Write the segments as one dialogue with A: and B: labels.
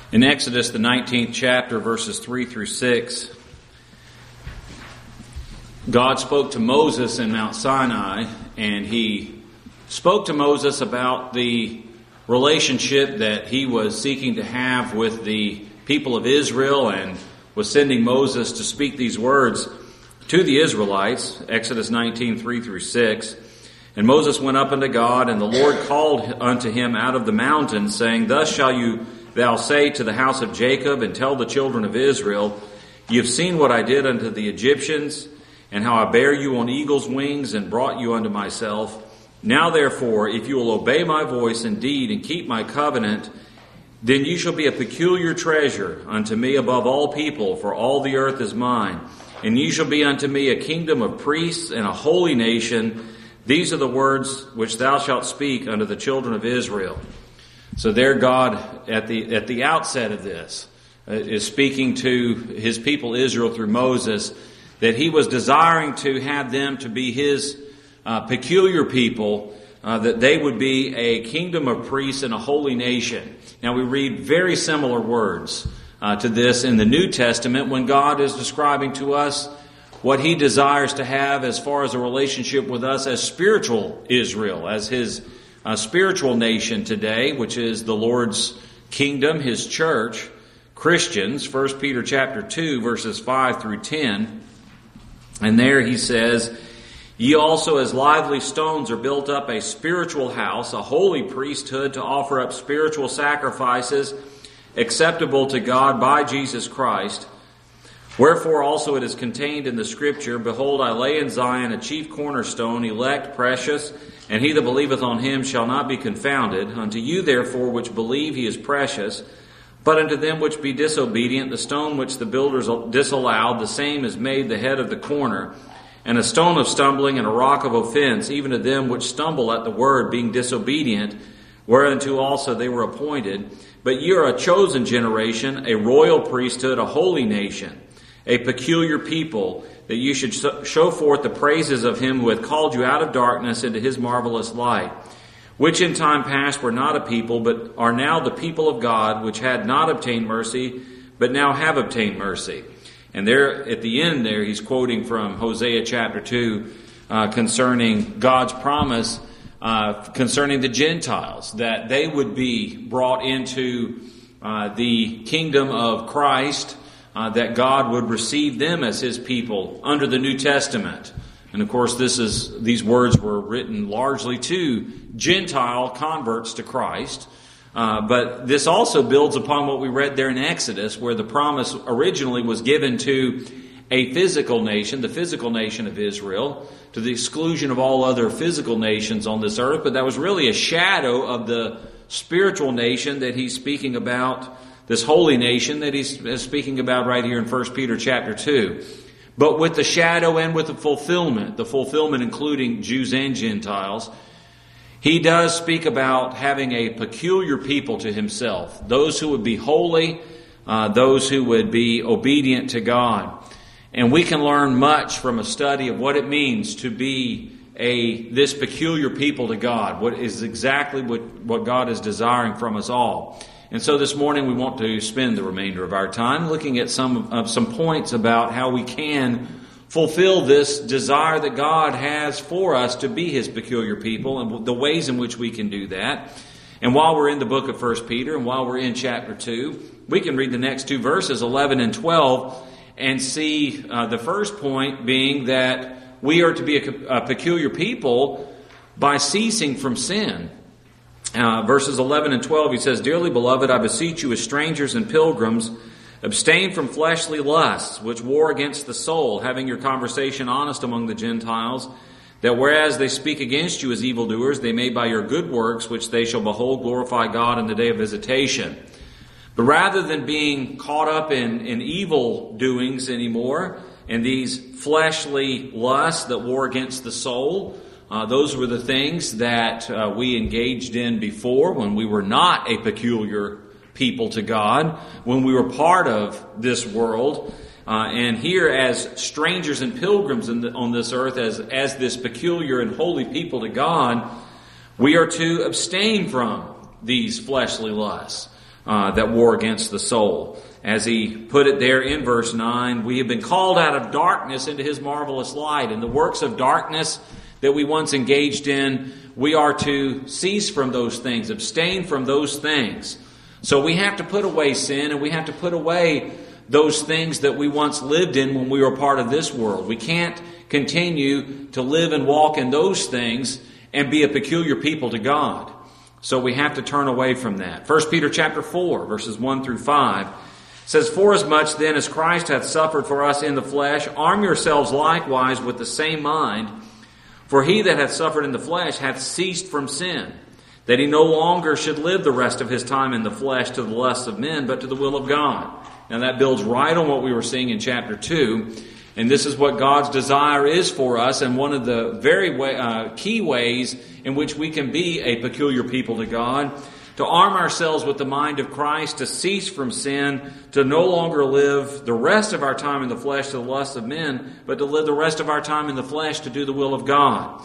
A: In Exodus, the 19th chapter, verses 3 through 6, God spoke to Moses in Mount Sinai, and he spoke to Moses about the relationship that he was seeking to have with the people of Israel, and was sending Moses to speak these words to the Israelites. Exodus 19, 3 through 6. And Moses went up unto God, and the Lord called unto him out of the mountain, saying, Thus shall thou say to the house of Jacob, and tell the children of Israel, Ye have seen what I did unto the Egyptians, and how I bare you on eagle's wings, and brought you unto myself. Now therefore, if you will obey my voice indeed, and keep my covenant, then you shall be a peculiar treasure unto me above all people, for all the earth is mine. And ye shall be unto me a kingdom of priests and a holy nation. These are the words which thou shalt speak unto the children of Israel. So there God, at the outset of this, is speaking to his people Israel through Moses, that he was desiring to have them to be his peculiar people, that they would be a kingdom of priests and a holy nation. Now we read very similar words to this in the New Testament when God is describing to us what he desires to have as far as a relationship with us as spiritual Israel, as his spiritual nation today, which is the Lord's kingdom, his church, Christians. 1 Peter chapter 2, verses 5 through 10. And there he says, Ye also as lively stones are built up a spiritual house, a holy priesthood, to offer up spiritual sacrifices acceptable to God by Jesus Christ. Wherefore also it is contained in the Scripture, Behold, I lay in Zion a chief cornerstone, elect, precious, and he that believeth on him shall not be confounded. Unto you therefore which believe he is precious, but unto them which be disobedient, the stone which the builders disallowed, the same is made the head of the corner, and a stone of stumbling and a rock of offense, even to them which stumble at the word, being disobedient, whereunto also they were appointed. But ye are a chosen generation, a royal priesthood, a holy nation, a peculiar people, that you should show forth the praises of him who hath called you out of darkness into his marvelous light, which in time past were not a people, but are now the people of God, which had not obtained mercy, but now have obtained mercy. And there, at the end there, he's quoting from Hosea chapter 2 concerning God's promise concerning the Gentiles, that they would be brought into the kingdom of Christ, that God would receive them as his people under the New Testament. And of course, these words were written largely to Gentile converts to Christ. But this also builds upon what we read there in Exodus, where the promise originally was given to a physical nation, the physical nation of Israel, to the exclusion of all other physical nations on this earth. But that was really a shadow of the spiritual nation that he's speaking about, this holy nation that he's speaking about right here in 1 Peter chapter 2. But with the shadow and with the fulfillment including Jews and Gentiles, he does speak about having a peculiar people to himself, those who would be holy, those who would be obedient to God. And we can learn much from a study of what it means to be this peculiar people to God, what is exactly what God is desiring from us all. And so this morning we want to spend the remainder of our time looking at some points about how we can fulfill this desire that God has for us to be his peculiar people, and the ways in which we can do that. And while we're in the book of 1 Peter, and while we're in chapter 2, we can read the next two verses, 11 and 12, and see the first point being that we are to be a peculiar people by ceasing from sin. Verses 11 and 12, he says, Dearly beloved, I beseech you as strangers and pilgrims, abstain from fleshly lusts, which war against the soul, having your conversation honest among the Gentiles, that whereas they speak against you as evildoers, they may by your good works, which they shall behold, glorify God in the day of visitation. But rather than being caught up in evil doings anymore, and these fleshly lusts that war against the soul, those were the things that we engaged in before when we were not a peculiar people to God, when we were part of this world. And here as strangers and pilgrims on this earth, as this peculiar and holy people to God, we are to abstain from these fleshly lusts. that war against the soul. As he put it there in verse 9, we have been called out of darkness into his marvelous light. And the works of darkness that we once engaged in, we are to cease from those things, abstain from those things. So we have to put away sin, and we have to put away those things that we once lived in when we were part of this world. We can't continue to live and walk in those things and be a peculiar people to God. So we have to turn away from that. 1 Peter chapter 4, verses 1 through 5 says, "Forasmuch then as Christ hath suffered for us in the flesh, arm yourselves likewise with the same mind. For he that hath suffered in the flesh hath ceased from sin, that he no longer should live the rest of his time in the flesh to the lusts of men, but to the will of God." Now that builds right on what we were seeing in chapter 2. And this is what God's desire is for us, and one of the very key ways in which we can be a peculiar people to God, to arm ourselves with the mind of Christ, to cease from sin, to no longer live the rest of our time in the flesh to the lusts of men, but to live the rest of our time in the flesh to do the will of God.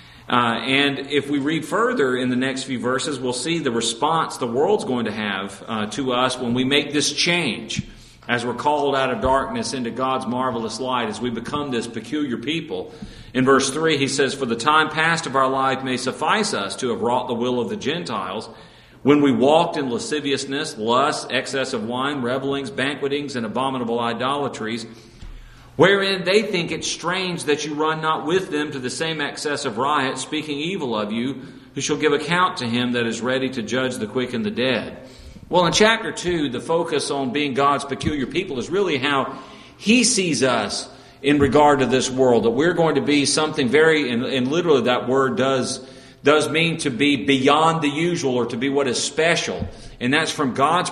A: And if we read further in the next few verses, we'll see the response the world's going to have to us when we make this change, as we're called out of darkness into God's marvelous light, as we become this peculiar people. In verse 3, he says, "For the time past of our life may suffice us to have wrought the will of the Gentiles, when we walked in lasciviousness, lust, excess of wine, revelings, banquetings, and abominable idolatries, wherein they think it strange that you run not with them to the same excess of riot, speaking evil of you, who shall give account to him that is ready to judge the quick and the dead." Well, in chapter 2, the focus on being God's peculiar people is really how he sees us in regard to this world, that we're going to be something very, and literally that word does mean to be beyond the usual, or to be what is special. And that's from God's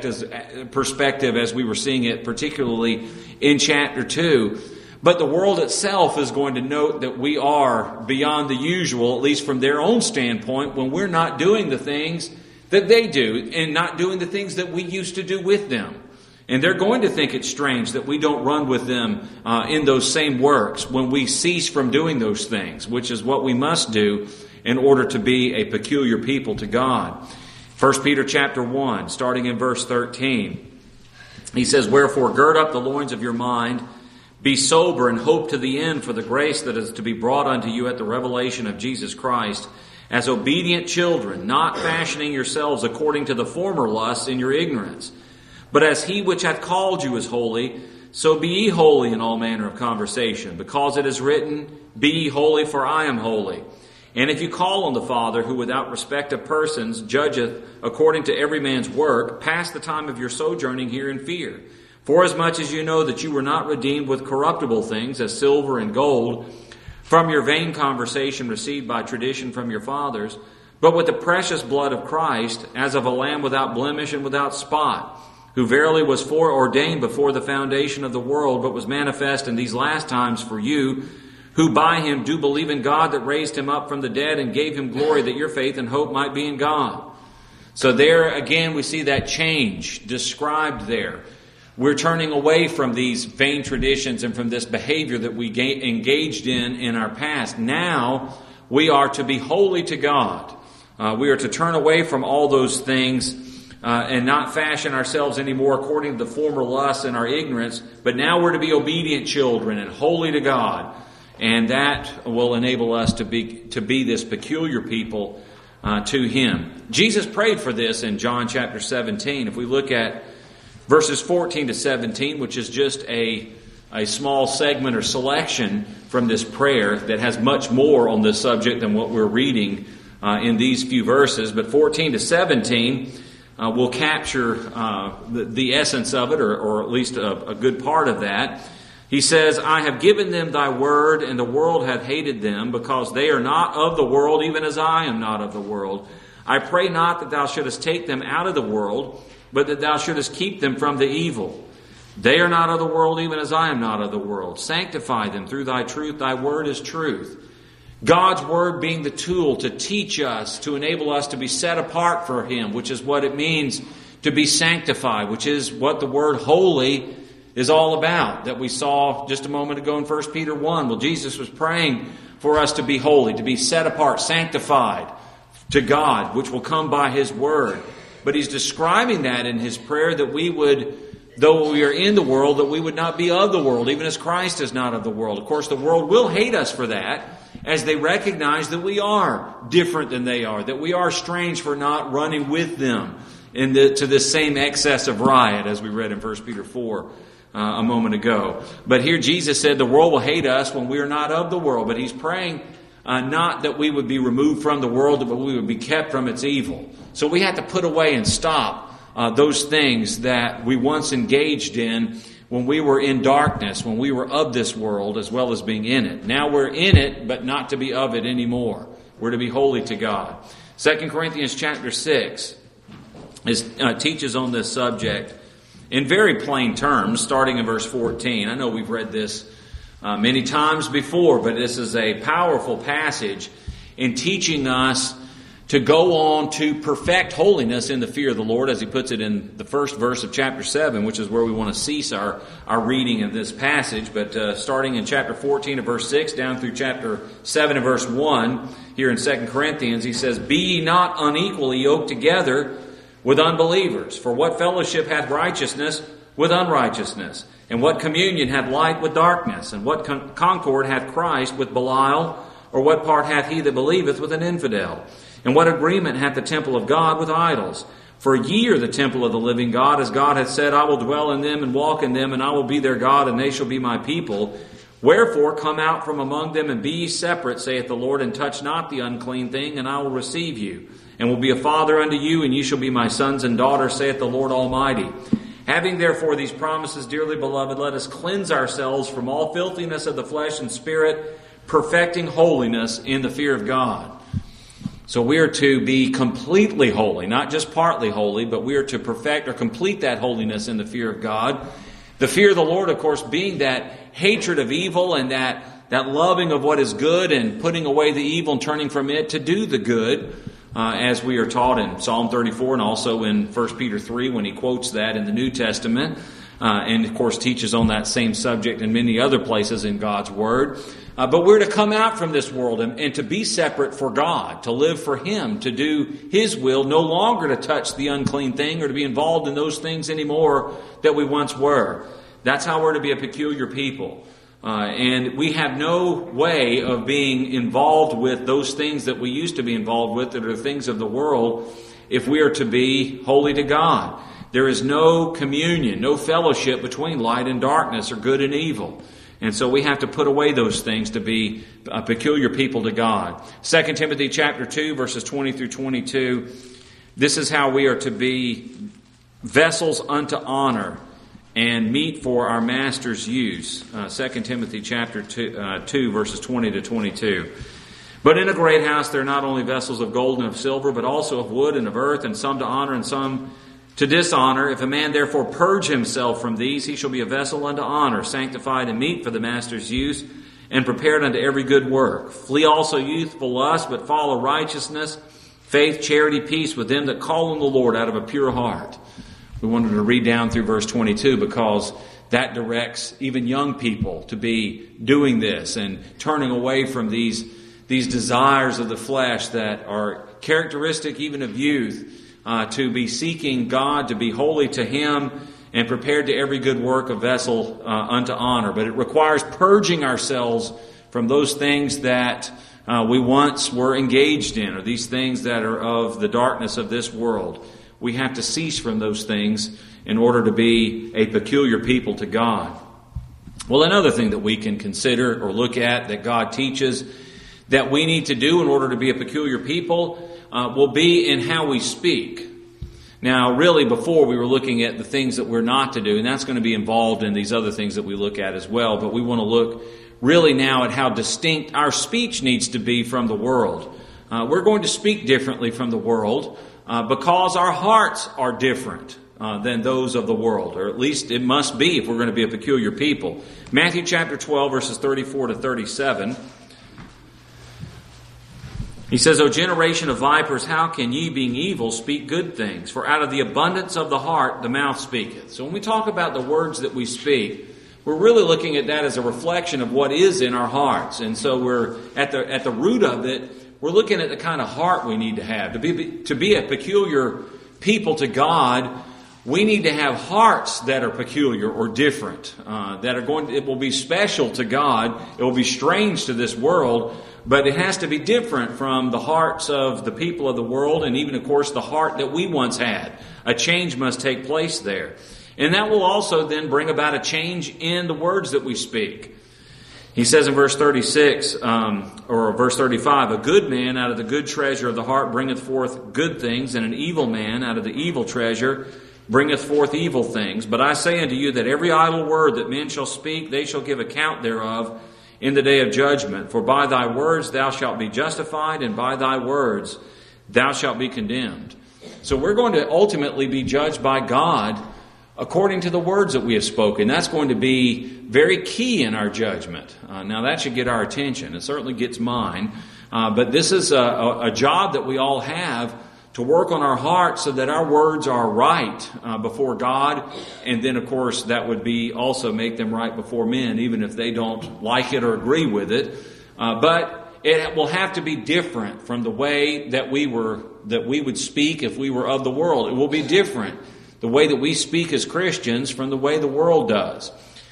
A: perspective as we were seeing it, particularly in chapter 2. But the world itself is going to note that we are beyond the usual, at least from their own standpoint, when we're not doing the things that they do, and not doing the things that we used to do with them. And they're going to think it's strange that we don't run with them in those same works when we cease from doing those things, which is what we must do in order to be a peculiar people to God. 1 Peter chapter 1, starting in verse 13, he says, "Wherefore gird up the loins of your mind, be sober, and hope to the end for the grace that is to be brought unto you at the revelation of Jesus Christ, as obedient children, not fashioning yourselves according to the former lusts in your ignorance. But as he which hath called you is holy, so be ye holy in all manner of conversation, because it is written, Be ye holy, for I am holy. And if you call on the Father, who without respect of persons judgeth according to every man's work, pass the time of your sojourning here in fear. Forasmuch as you know that you were not redeemed with corruptible things, as silver and gold, from your vain conversation received by tradition from your fathers, but with the precious blood of Christ, as of a lamb without blemish and without spot, who verily was foreordained before the foundation of the world, but was manifest in these last times for you, who by him do believe in God that raised him up from the dead and gave him glory, that your faith and hope might be in God." So there again we see that change described there. We're turning away from these vain traditions and from this behavior that we engaged in our past. Now we are to be holy to God. We are to turn away from all those things and not fashion ourselves anymore according to the former lusts and our ignorance. But now we're to be obedient children and holy to God. And that will enable us to be this peculiar people to Him. Jesus prayed for this in John chapter 17. If we look at verses 14 to 17, which is just a small segment or selection from this prayer that has much more on this subject than what we're reading in these few verses. But 14 to 17 will capture the essence of it, or at least a good part of that. He says, "I have given them thy word, and the world hath hated them, because they are not of the world, even as I am not of the world. I pray not that thou shouldest take them out of the world, but that thou shouldest keep them from the evil. They are not of the world, even as I am not of the world. Sanctify them through thy truth. Thy word is truth." God's word being the tool to teach us, to enable us to be set apart for Him, which is what it means to be sanctified, which is what the word holy is all about, that we saw just a moment ago in 1 Peter 1. Well, Jesus was praying for us to be holy, to be set apart, sanctified to God, which will come by His word. But he's describing that in his prayer that we would, though we are in the world, that we would not be of the world, even as Christ is not of the world. Of course, the world will hate us for that, as they recognize that we are different than they are, that we are strange for not running with them to this same excess of riot, as we read in 1 Peter 4 a moment ago. But here Jesus said the world will hate us when we are not of the world. But he's praying not that we would be removed from the world, but we would be kept from its evil. So we have to put away and stop those things that we once engaged in when we were in darkness, when we were of this world as well as being in it. Now we're in it, but not to be of it anymore. We're to be holy to God. 2 Corinthians chapter 6 teaches on this subject in very plain terms, starting in verse 14. I know we've read this many times before, but this is a powerful passage in teaching us to go on to perfect holiness in the fear of the Lord, as he puts it in the first verse of chapter 7, which is where we want to cease our reading of this passage. But starting in chapter 14 of verse 6 down through chapter 7 of verse 1, here in 2 Corinthians, he says, "Be ye not unequally yoked together with unbelievers. For what fellowship hath righteousness with unrighteousness? And what communion hath light with darkness? And what concord hath Christ with Belial? Or what part hath he that believeth with an infidel? And what agreement hath the temple of God with idols? For ye are the temple of the living God, as God hath said, I will dwell in them and walk in them, and I will be their God, and they shall be my people. Wherefore come out from among them, and be ye separate, saith the Lord, and touch not the unclean thing, and I will receive you, and will be a father unto you, and ye shall be my sons and daughters, saith the Lord Almighty. Having therefore these promises, dearly beloved, let us cleanse ourselves from all filthiness of the flesh and spirit, perfecting holiness in the fear of God." So we are to be completely holy, not just partly holy, but we are to perfect or complete that holiness in the fear of God. The fear of the Lord, of course, being that hatred of evil and that loving of what is good and putting away the evil and turning from it to do the good, as we are taught in Psalm 34 and also in 1 Peter 3 when he quotes that in the New Testament, and of course teaches on that same subject in many other places in God's Word. But we're to come out from this world and to be separate for God, to live for Him, to do His will, no longer to touch the unclean thing or to be involved in those things anymore that we once were. That's how we're to be a peculiar people. And we have no way of being involved with those things that we used to be involved with that are things of the world if we are to be holy to God. There is no communion, no fellowship between light and darkness or good and evil. And so we have to put away those things to be a peculiar people to God. 2 Timothy chapter 2, verses 20 through 22. This is how we are to be vessels unto honor and meet for our master's use. 2 Timothy chapter 2, verses 20 to 22. But in a great house there are not only vessels of gold and of silver, but also of wood and of earth, and some to honor and some to dishonor. If a man therefore purge himself from these, he shall be a vessel unto honor, sanctified and meet for the master's use, and prepared unto every good work. Flee also youthful lust, but follow righteousness, faith, charity, peace with them that call on the Lord out of a pure heart. We wanted to read down through verse 22 because that directs even young people to be doing this and turning away from these desires of the flesh that are characteristic even of youth, to be seeking God, to be holy to Him, and prepared to every good work, a vessel unto honor. But it requires purging ourselves from those things that we once were engaged in, or these things that are of the darkness of this world. We have to cease from those things in order to be a peculiar people to God. Well, another thing that we can consider or look at that God teaches that we need to do in order to be a peculiar people will be in how we speak. Now, really, before we were looking at the things that we're not to do, and that's going to be involved in these other things that we look at as well, but we want to look really now at how distinct our speech needs to be from the world. We're going to speak differently from the world because our hearts are different than those of the world, or at least it must be if we're going to be a peculiar people. Matthew chapter 12, verses 34 to 37. He says, O generation of vipers, how can ye, being evil, speak good things? For out of the abundance of the heart the mouth speaketh. So when we talk about the words that we speak, we're really looking at that as a reflection of what is in our hearts. And so we're at the root of it, we're looking at the kind of heart we need to have. To be a peculiar people to God, we need to have hearts that are peculiar or different, it will be special to God. It will be strange to this world, but it has to be different from the hearts of the people of the world, and even, of course, the heart that we once had. A change must take place there. And that will also then bring about a change in the words that we speak. He says in verse 36, or verse 35, a good man out of the good treasure of the heart bringeth forth good things, and an evil man out of the evil treasure bringeth forth evil things. But I say unto you that every idle word that men shall speak, they shall give account thereof in the day of judgment. For by thy words thou shalt be justified, and by thy words thou shalt be condemned. So we're going to ultimately be judged by God according to the words that we have spoken. That's going to be very key in our judgment. Now that should get our attention. It certainly gets mine. But this is a job that we all have, to work on our hearts so that our words are right before God. And then, of course, that would be also make them right before men, even if they don't like it or agree with it. But it will have to be different from the way that we would speak if we were of the world. It will be different, the way that we speak as Christians, from the way the world does.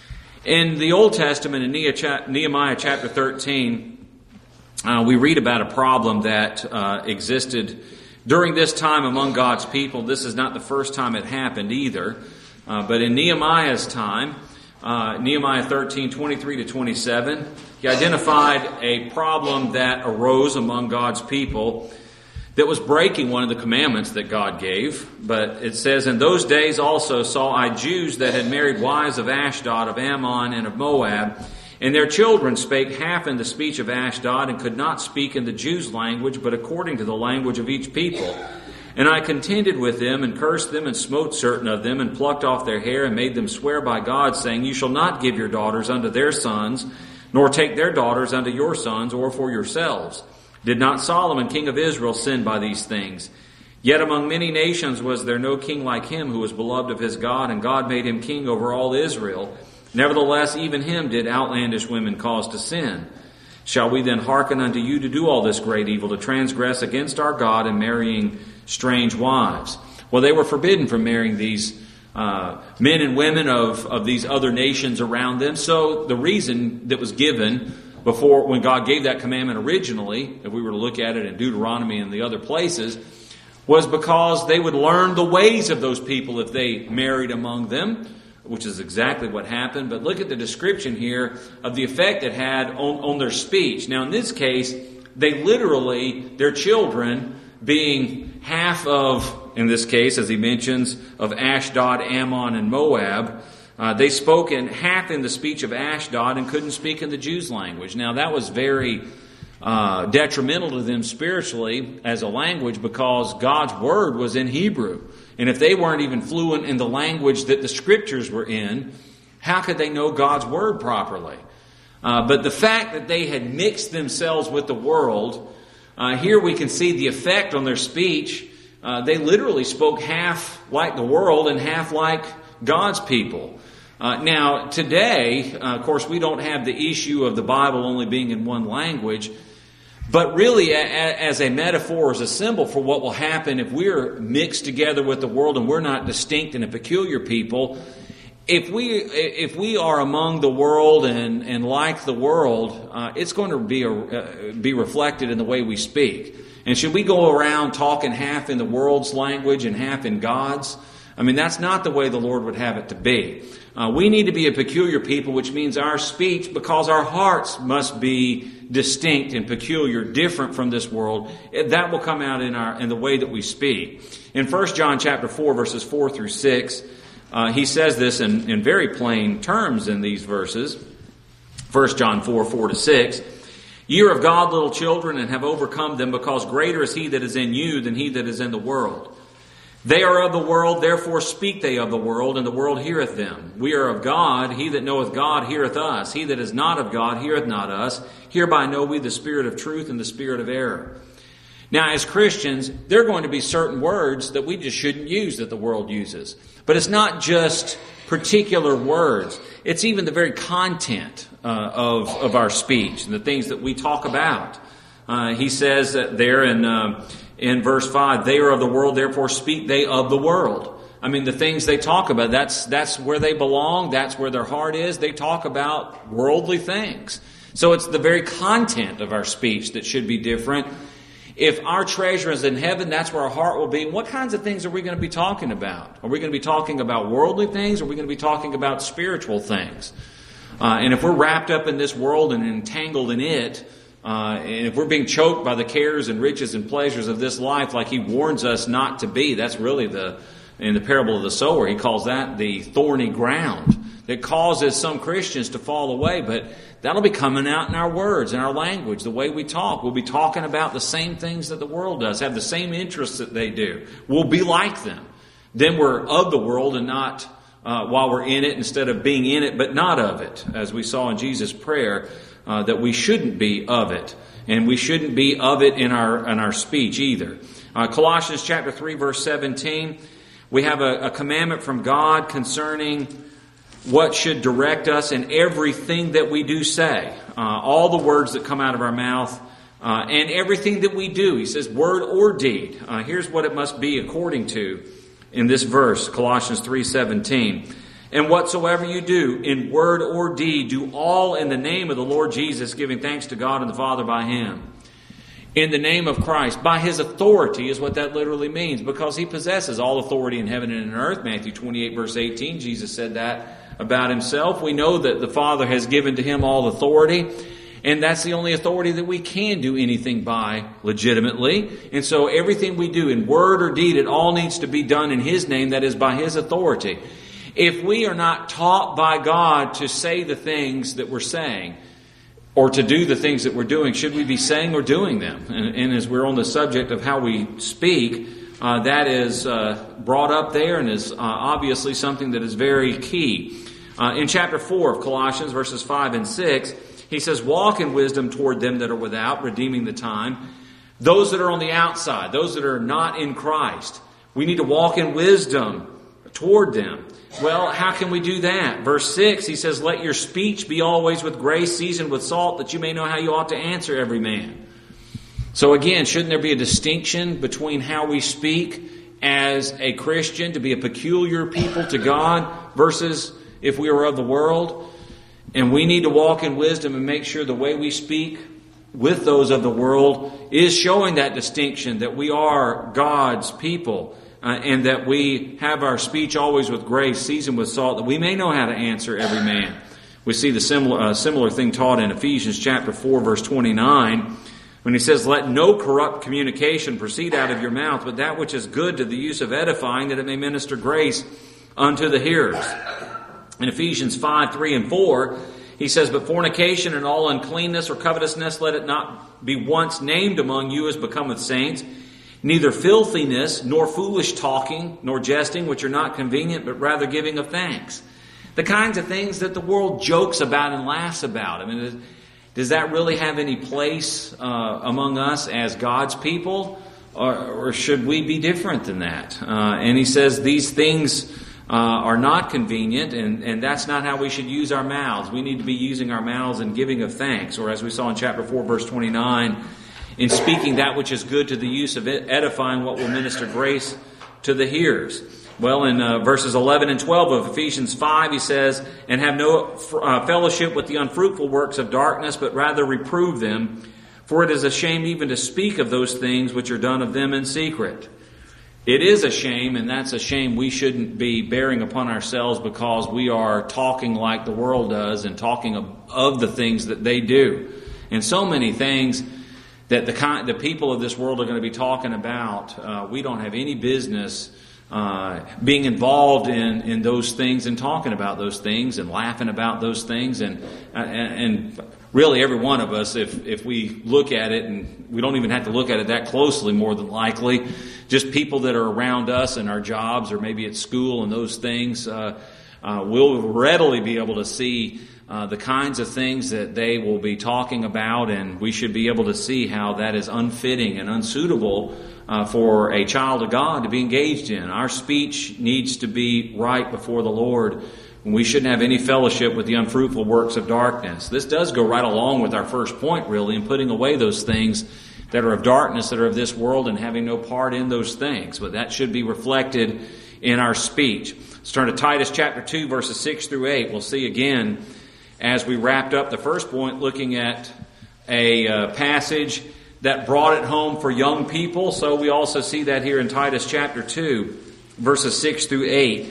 A: In the Old Testament, in Nehemiah chapter 13, we read about a problem that existed during this time among God's people. This is not the first time it happened either. But in Nehemiah's time, Nehemiah 13, 23 to 27, he identified a problem that arose among God's people that was breaking one of the commandments that God gave. But it says, in those days also saw I Jews that had married wives of Ashdod, of Ammon, and of Moab, and their children spake half in the speech of Ashdod, and could not speak in the Jews' language, but according to the language of each people. And I contended with them, and cursed them, and smote certain of them, and plucked off their hair, and made them swear by God, saying, You shall not give your daughters unto their sons, nor take their daughters unto your sons, or for yourselves. Did not Solomon king of Israel sin by these things? Yet among many nations was there no king like him, who was beloved of his God, and God made him king over all Israel. Nevertheless, even him did outlandish women cause to sin. Shall we then hearken unto you to do all this great evil, to transgress against our God and marrying strange wives? Well, they were forbidden from marrying these men and women of these other nations around them. So the reason that was given before, when God gave that commandment originally, if we were to look at it in Deuteronomy and the other places, was because they would learn the ways of those people if they married among them, which is exactly what happened. But look at the description here of the effect it had on their speech. Now, in this case, they literally, their children being half of, in this case, as he mentions, of Ashdod, Ammon, and Moab, they spoke in half in the speech of Ashdod and couldn't speak in the Jews' language. Now, that was very detrimental to them spiritually as a language, because God's Word was in Hebrew. And if they weren't even fluent in the language that the Scriptures were in, how could they know God's Word properly? But the fact that they had mixed themselves with the world, here we can see the effect on their speech. They literally spoke half like the world and half like God's people. Now, today, of course, we don't have the issue of the Bible only being in one language. But really, as a metaphor, as a symbol for what will happen if we're mixed together with the world and we're not distinct and a peculiar people, if we are among the world and like the world, it's going to be reflected in the way we speak. And should we go around talking half in the world's language and half in God's? I mean, that's not the way the Lord would have it to be. We need to be a peculiar people, which means our speech, because our hearts must be distinct and peculiar, different from this world. That will come out in the way that we speak. In 1 John chapter 4, verses 4 through 6, he says this in very plain terms in these verses. 1 John 4, 4 to 6. Ye are of God, little children, and have overcome them, because greater is he that is in you than he that is in the world. They are of the world, therefore speak they of the world, and the world heareth them. We are of God, he that knoweth God heareth us. He that is not of God heareth not us. Hereby know we the spirit of truth and the spirit of error. Now, as Christians, there are going to be certain words that we just shouldn't use that the world uses. But it's not just particular words. It's even the very content of our speech and the things that we talk about. He says that there in in verse 5, they are of the world, therefore speak they of the world. I mean, the things they talk about, that's where they belong. That's where their heart is. They talk about worldly things. So it's the very content of our speech that should be different. If our treasure is in heaven, that's where our heart will be. What kinds of things are we going to be talking about? Are we going to be talking about worldly things? Or are we going to be talking about spiritual things? And if we're wrapped up in this world and entangled in it, and if we're being choked by the cares and riches and pleasures of this life like He warns us not to be, that's really in the parable of the sower, He calls that the thorny ground that causes some Christians to fall away. But that'll be coming out in our words, in our language, the way we talk. We'll be talking about the same things that the world does, have the same interests that they do. We'll be like them. Then we're of the world and not while we're in it, instead of being in it but not of it, as we saw in Jesus' prayer, that we shouldn't be of it. And we shouldn't be of it in our speech either. Colossians chapter 3, verse 17, we have a commandment from God concerning what should direct us in everything that we do say. All the words that come out of our mouth and everything that we do. He says word or deed. Here's what it must be according to in this verse, Colossians 3:17. And whatsoever you do in word or deed, do all in the name of the Lord Jesus, giving thanks to God and the Father by Him. In the name of Christ, by His authority is what that literally means, because He possesses all authority in heaven and in earth. Matthew 28, verse 18, Jesus said that about Himself. We know that the Father has given to Him all authority, and that's the only authority that we can do anything by legitimately. And so everything we do in word or deed, it all needs to be done in His name, that is by His authority. If we are not taught by God to say the things that we're saying, or to do the things that we're doing, should we be saying or doing them? And as we're on the subject of how we speak, that is brought up there and is obviously something that is very key. In chapter 4 of Colossians, verses 5 and 6, he says, walk in wisdom toward them that are without, redeeming the time. Those that are on the outside, those that are not in Christ, we need to walk in wisdom toward them. Well, how can we do that? Verse 6, he says, let your speech be always with grace, seasoned with salt, that you may know how you ought to answer every man. So again, shouldn't there be a distinction between how we speak as a Christian, to be a peculiar people to God, versus if we were of the world? And we need to walk in wisdom and make sure the way we speak with those of the world is showing that distinction, that we are God's people. And that we have our speech always with grace, seasoned with salt, that we may know how to answer every man. We see the similar thing taught in Ephesians chapter 4, verse 29, when he says, let no corrupt communication proceed out of your mouth, but that which is good to the use of edifying, that it may minister grace unto the hearers. In Ephesians 5, 3 and 4, he says, but fornication and all uncleanness or covetousness, let it not be once named among you as becometh saints, neither filthiness, nor foolish talking, nor jesting, which are not convenient, but rather giving of thanks. The kinds of things that the world jokes about and laughs about. I mean, does that really have any place among us as God's people? Or should we be different than that? And he says these things are not convenient, and that's not how we should use our mouths. We need to be using our mouths in giving of thanks. Or as we saw in chapter 4, verse 29, in speaking that which is good to the use of it, edifying what will minister grace to the hearers. Well, in verses 11 and 12 of Ephesians 5, he says, and have no fellowship with the unfruitful works of darkness, but rather reprove them. For it is a shame even to speak of those things which are done of them in secret. It is a shame, and that's a shame we shouldn't be bearing upon ourselves, because we are talking like the world does and talking of the things that they do. And so many things that the people of this world are going to be talking about, we don't have any business being involved in those things and talking about those things and laughing about those things. And really every one of us, if we look at it, and we don't even have to look at it that closely more than likely, just people that are around us in our jobs or maybe at school and those things, we'll readily be able to see the kinds of things that they will be talking about, and we should be able to see how that is unfitting and unsuitable for a child of God to be engaged in. Our speech needs to be right before the Lord. We shouldn't have any fellowship with the unfruitful works of darkness. This does go right along with our first point, really, in putting away those things that are of darkness, that are of this world, and having no part in those things. But that should be reflected in our speech. Let's turn to Titus chapter 2, verses 6 through 8. We'll see again, as we wrapped up the first point, looking at a passage that brought it home for young people. So we also see that here in Titus chapter 2, verses 6 through 8.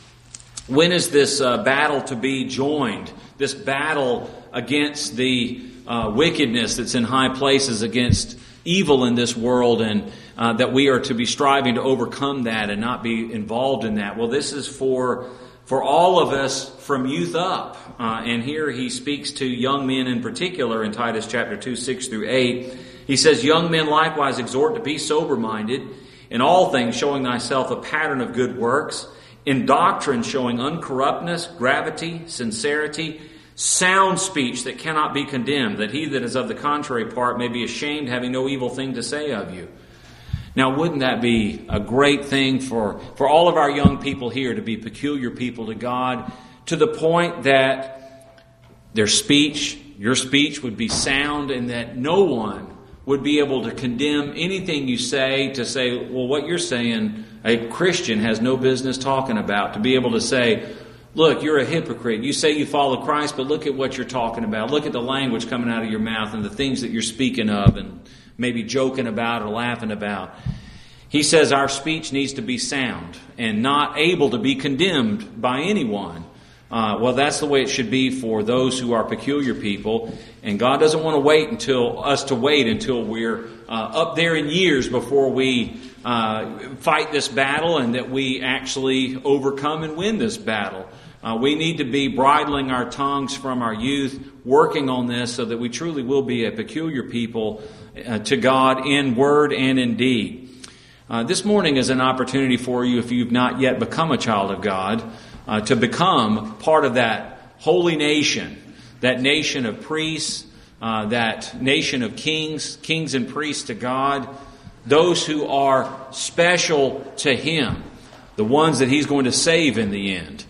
A: When is this battle to be joined? This battle against the wickedness that's in high places, against evil in this world, and that we are to be striving to overcome that and not be involved in that. Well, this is for all of us from youth up. And here he speaks to young men in particular in Titus chapter 2, 6 through 8. He says, "Young men likewise exhort to be sober-minded, in all things showing thyself a pattern of good works, in doctrine showing uncorruptness, gravity, sincerity, sound speech that cannot be condemned, that he that is of the contrary part may be ashamed, having no evil thing to say of you." Now, wouldn't that be a great thing for all of our young people here to be peculiar people to God, to the point that their speech, your speech, would be sound, and that no one would be able to condemn anything you say, to say, well, what you're saying, a Christian has no business talking about. To be able to say, look, you're a hypocrite. You say you follow Christ, but look at what you're talking about. Look at the language coming out of your mouth and the things that you're speaking of and maybe joking about or laughing about. He says our speech needs to be sound and not able to be condemned by anyone. Well, that's the way it should be for those who are peculiar people. And God doesn't want to wait until we're up there in years before we fight this battle, and that we actually overcome and win this battle. We need to be bridling our tongues from our youth, working on this so that we truly will be a peculiar people to God in word and in deed. This morning is an opportunity for you, if you've not yet become a child of God, to become part of that holy nation, that nation of priests, that nation of kings and priests to God, those who are special to Him, the ones that He's going to save in the end.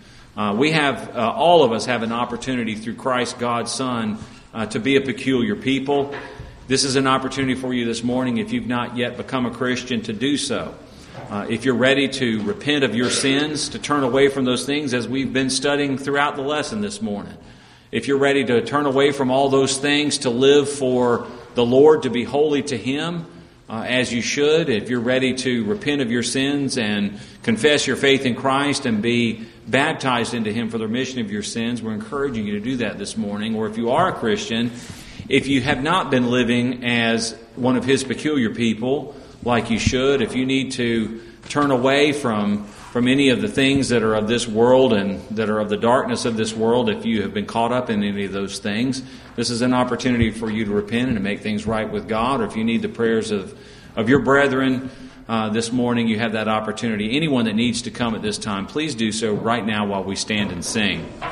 A: All of us have an opportunity through Christ, God's Son, to be a peculiar people. This is an opportunity for you this morning, if you've not yet become a Christian, to do so. If you're ready to repent of your sins, to turn away from those things as we've been studying throughout the lesson this morning. If you're ready to turn away from all those things, to live for the Lord, to be holy to Him, as you should. If you're ready to repent of your sins and confess your faith in Christ and be baptized into Him for the remission of your sins, we're encouraging you to do that this morning. Or if you are a Christian, if you have not been living as one of His peculiar people like you should, if you need to turn away from any of the things that are of this world and that are of the darkness of this world, if you have been caught up in any of those things, this is an opportunity for you to repent and to make things right with God. Or if you need the prayers of your brethren this morning, you have that opportunity. Anyone that needs to come at this time, please do so right now while we stand and sing.